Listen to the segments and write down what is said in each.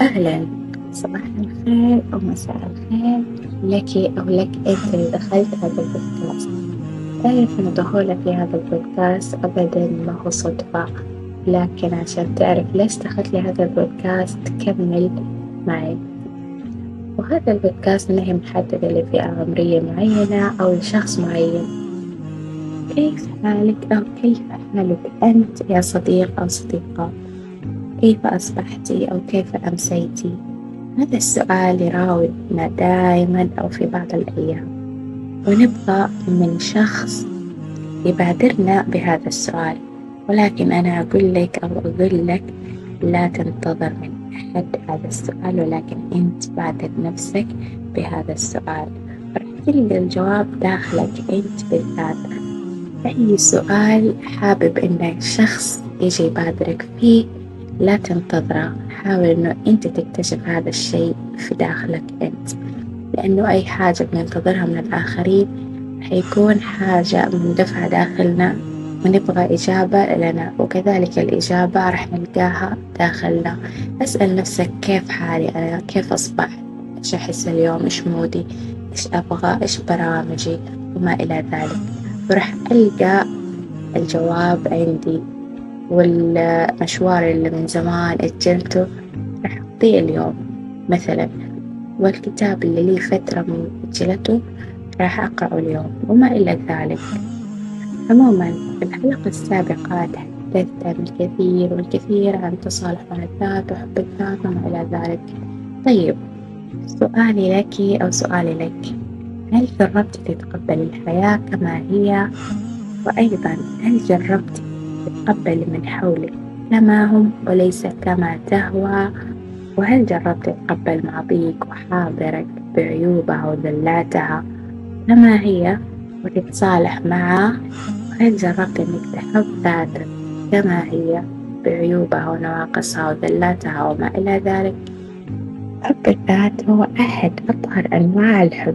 أهلا، صباح الخير أو مساء الخير لك أو لك أنت اللي دخلت هذا البودكاست. تعرف أن دخولك لهذا البودكاست أبدا ما هو صدفة، لكن عشان تعرف ليش دخلت لهذا البودكاست كمل معي. وهذا البودكاست ما هي محددة لفئة عمرية معينة أو لشخص معين. كيف حالك أو كيف حالك أنت يا صديق أو صديقة؟ كيف أصبحتِ أو كيف أمسيتِ؟ هذا السؤال يراودنا دائما أو في بعض الأيام، ونبغى من شخص يبادرنا بهذا السؤال. ولكن أنا أقول لك أو أقول لك لا تنتظر من أحد هذا السؤال، ولكن أنت بادر نفسك بهذا السؤال، راح تلقى الجواب داخلك أنت بالذات. أي سؤال حابب إن شخص يجي يبادرك فيه لا تنتظره، حاول إنه أنت تكتشف هذا الشيء في داخلك أنت، لأنه أي حاجة بننتظرها من الآخرين حيكون حاجة مندفعة داخلنا ونبغى إجابة لنا، وكذلك الإجابة راح نلقاها داخلنا. أسأل نفسك كيف حالي أنا، كيف أصبحت، إيش أحس اليوم، إيش مودي، إيش أبغى، إيش برامجي وما إلى ذلك، وراح ألقى الجواب عندي. والمشوار اللي من زمان أجلته راح أقضيه اليوم مثلا، والكتاب اللي لي فترة مؤجلته راح أقرأه اليوم وما إلى ذلك. عموما في الحلقة السابقة تحدثت عن الكثير والكثير عن التصالح مع الذات وحب الذات وما إلى ذلك. طيب، سؤالي لك أو سؤالي لك، هل جربت تتقبل الحياة كما هي؟ وأيضا هل جربت تتقبل من حولك كما هم وليس كما تهوى؟ وهل جربت تتقبل ماضيك وحاضرك بعيوبها وذلاتها كما هي وتتصالح معه؟ وهل جربت أنك تحب ذاتك كما هي بعيوبها ونواقصها وذلاتها وما إلى ذلك؟ حب الذات هو أحد أطهر أنواع الحب.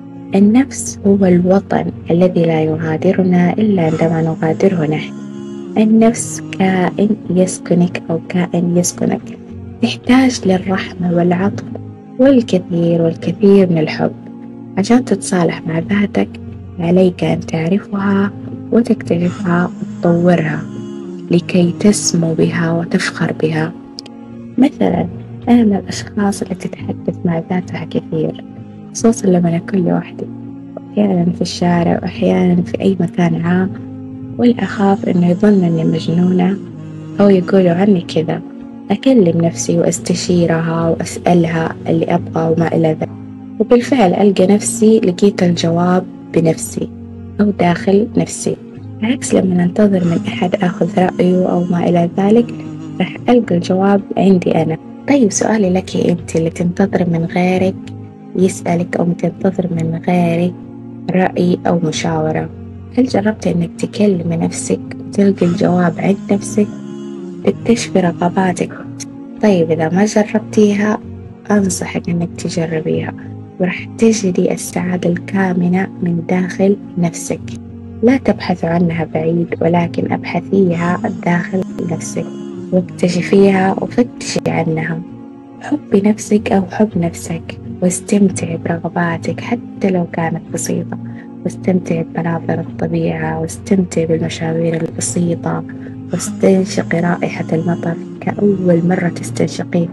النفس هو الوطن الذي لا يغادرنا إلا عندما نغادره نحن. النفس كائن يسكنك أو كائن يسكنك، تحتاج للرحمة والعطف والكثير والكثير من الحب. عشان تتصالح مع ذاتك عليك أن تعرفها وتكتشفها وتطورها لكي تسمو بها وتفخر بها. مثلا أنا من الأشخاص اللي تتحدث مع ذاتها كثير، خصوصا لما أكون لوحدي، أحيانا في الشارع وأحيانا في أي مكان عام، ولا أخاف إنه يظن إني مجنونة أو يقولوا عني كذا. أكلم نفسي وأستشيرها وأسألها اللي أبغى وما إلى ذلك، وبالفعل ألقى نفسي لقيت الجواب بنفسي أو داخل نفسي، عكس لما ننتظر من أحد أخذ رأيه أو ما إلى ذلك راح ألقى الجواب عندي أنا. طيب، سؤالي لك أنت اللي تنتظر من غيرك يسألك أو تنتظر من غيرك رأي أو مشاورة، هل جربت أنك تكلم نفسك وتلقي الجواب عند نفسك، تكتشفي رغباتك؟ طيب، إذا ما جربتيها أنصحك أنك تجربيها، وراح تجدي السعادة الكامنة من داخل نفسك. لا تبحث عنها بعيد، ولكن أبحثيها داخل نفسك واكتشفيها وفتشي عنها. حبي نفسك أو حب نفسك، واستمتعي برغباتك حتى لو كانت بسيطة، واستمتعي بمناظر الطبيعة، واستمتعي بالمشاوير البسيطة، واستنشقي رائحة المطر كأول مرة تستنشقيها.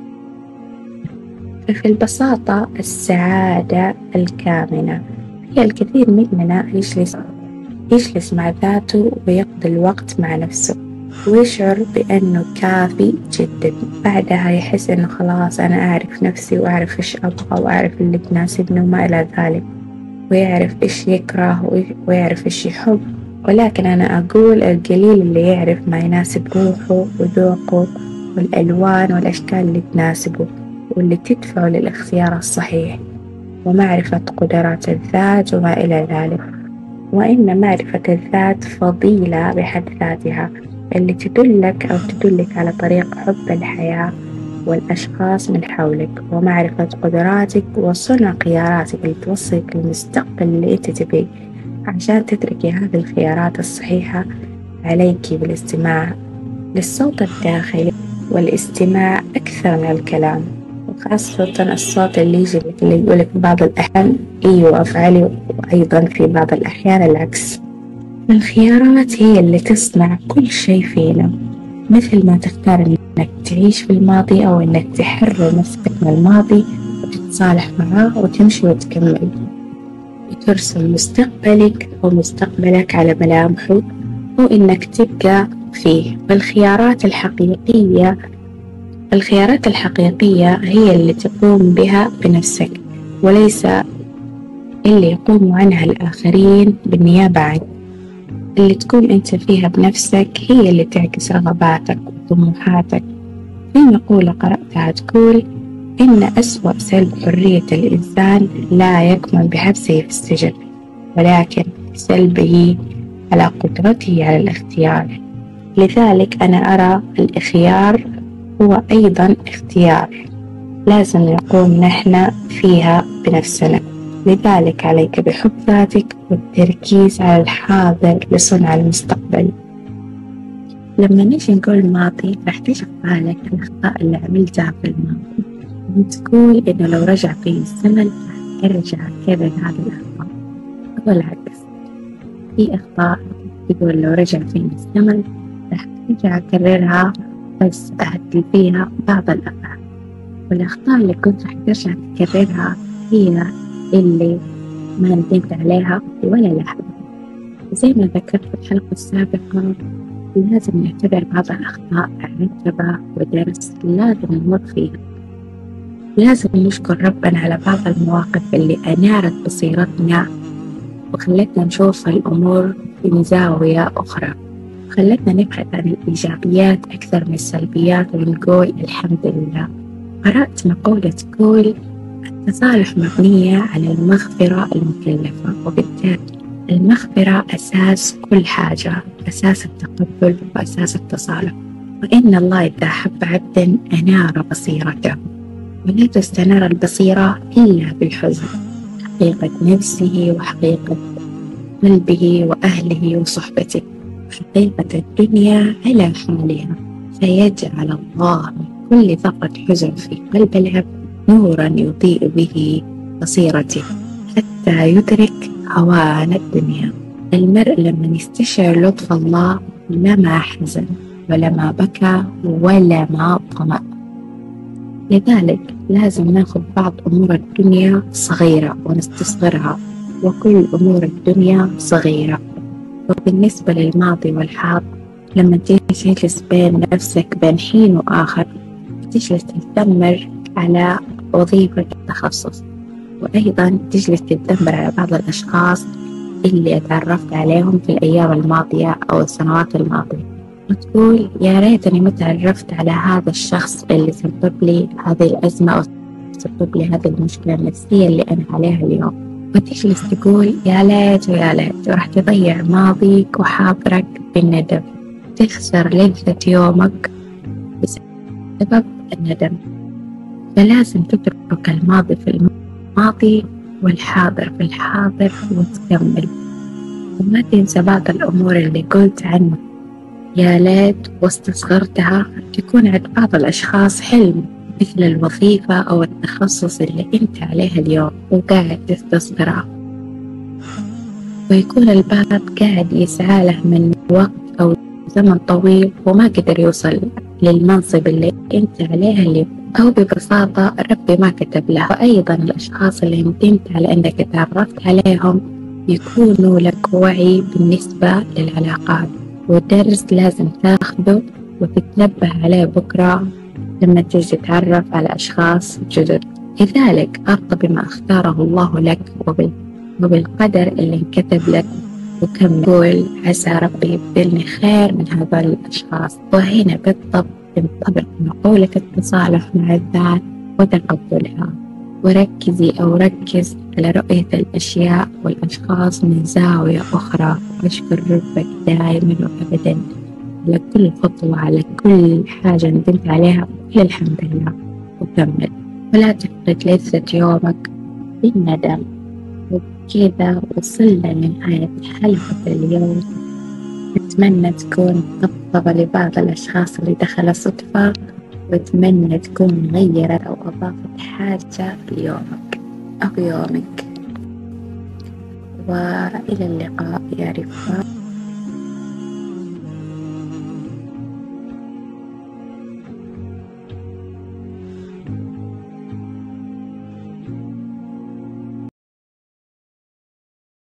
ففي البساطة السعادة الكامنة هي الكثير مننا يجلس مع ذاته ويقضي الوقت مع نفسه ويشعر بأنه كافي جدا. بعدها يحس أنه خلاص أنا أعرف نفسي وأعرف إيش أبغى وأعرف اللي تناسبني وما إلى ذلك، ويعرف إيش يكره ويعرف إيش يحب. ولكن أنا أقول القليل اللي يعرف ما يناسب روحه وذوقه والألوان والأشكال اللي تناسبه واللي تدفعه للاختيار الصحيح، ومعرفة قدرات الذات وما إلى ذلك. وإن معرفة الذات فضيلة بحد ذاتها، اللي تدلك أو تدلك على طريق حب الحياة والأشخاص من حولك، ومعرفة قدراتك وصنع خياراتك اللي توصلك للمستقبل اللي أنت تبيه. عشان تتركي هذه الخيارات الصحيحة عليك بالاستماع للصوت الداخلي والاستماع أكثر من الكلام، وخاصة الصوت اللي يجي لك اللي يقولك بعض الأحيان أيوة أفعلي، وأيضا في بعض الأحيان العكس. الخيارات هي اللي تصنع كل شيء فينا، مثل ما تختار إنك تعيش في الماضي أو إنك تحرر نفسك من الماضي وتتصالح معاه وتمشي وتكمل، وترسم مستقبلك أو مستقبلك على ملامحه، أو إنك تبقى فيه. الخيارات الحقيقية هي اللي تقوم بها بنفسك، وليس اللي يقوم عنها الآخرين بالنيابة عنك. اللي تكون أنت فيها بنفسك هي اللي تعكس رغباتك وطموحاتك. في مقولة قرأتها تقول إن أسوأ سلب حرية الإنسان لا يكمن بحبسه في السجن، ولكن سلبه على قدرته على الاختيار. لذلك أنا أرى الإخيار هو أيضا اختيار لازم نقوم نحن فيها بنفسنا. لذلك عليك بحب ذاتك والتركيز على الحاضر لصنع المستقبل. لما نيجي نقول ماضي راح تيجي في بالك الأخطاء اللي عملتها في الماضي، وتقول إنه لو رجع في الزمن راح أرجع أكرر هذه الأخطاء، أو العكس. في أخطاء تقول لو رجع في الزمن راح أرجع أكررها بس أهدي فيها بعض الأفعال، والأخطاء اللي كنت راح ترجع تكررها هي اللي ما ندمت عليها ولا لحظة. زي ما ذكرت في الحلقة السابقة، لازم نعتبر بعض الأخطاء عتبة ودرس لازم نمر فيها. لازم نشكر ربنا على بعض المواقف اللي أنارت بصيرتنا وخلتنا نشوف الأمور من زاوية أخرى، خلتنا نبحث عن الإيجابيات أكثر من السلبيات ونقول الحمد لله. قرأت مقولة تقول التصالح مبنية على المغفرة المكلفة، وبالتالي المغفرة أساس كل حاجة، أساس التقبل وأساس التصالح. وإن الله إذا حب عبدا أنار بصيرته، ولا تستنار البصيرة إلا بالحزن، حقيقة نفسه وحقيقة قلبه وأهله وصحبته، حقيقة الدنيا على حالها، فيجعل الله من كل ذرة حزن في قلب العبد نورا يضيء به بصيرته حتى يدرك هوان الدنيا. المرء لما يستشعر لطف الله لما حزن ولما بكى ولما طمأ. لذلك لازم ناخذ بعض أمور الدنيا صغيرة ونستصغرها، وكل أمور الدنيا صغيرة. وبالنسبة للماضي والحاضر، لما تجلس بين نفسك بين حين وآخر تجلس تتذمر على وظيفة التخصص، وأيضا تجلس تتذمر على بعض الأشخاص اللي تعرفت عليهم في الأيام الماضية أو السنوات الماضية، وتقول يا ريتني ما تعرفت على هذا الشخص اللي سبب لي هذه الأزمة أو سبب لي هذه المشكلة النفسية اللي أنا عليها اليوم. وتجلس تقول يا ليت ويا ليت، وراح تضيع ماضيك وحاضرك بالندم، تخسر لذة يومك بسبب الندم. فلازم تترك الماضي في الماضي والحاضر في الحاضر وتكمل. وما تنسى بعض الأمور اللي قلت عنها يا ليت واستصغرتها تكون عند بعض الأشخاص حلم، مثل الوظيفة أو التخصص اللي أنت عليها اليوم وقاعد تستصغرها، ويكون البعض قاعد يسعى له من وقت أو زمن طويل وما قدر يوصل للمنصب اللي أنت عليها اليوم، أو ببساطة ربي ما كتب له. وأيضا الأشخاص اللي ندمت على أنك تعرفت عليهم يكونوا لك وعي بالنسبة للعلاقات، ودرس لازم تاخذه وتتنبه عليه بكرة لما تيجي تتعرف على أشخاص جدد. لذلك أرضى بما اختاره الله لك وبالقدر اللي انكتب لك، وكم قول عسى ربي يبدلني خير من هذول الأشخاص. وهنا بالضبط تنطبق مقولة التصالح مع الذات وتقبلها، وركزي أو ركز على رؤية الأشياء والأشخاص من زاوية أخرى، واشكر ربك دائما وأبدا على كل خطوة، على كل حاجة ندمت عليها، كل الحمد لله، وكمل ولا تفقد لذة يومك بالندم. وبكذا وصلنا لنهاية حلقة اليوم. أتمنى تكون طبطبة لبعض الأشخاص اللي دخلوا صدفة، وأتمنى تكون غيرت أو أضافت حاجة ليومك أو يومك، وإلى اللقاء يا رفاق.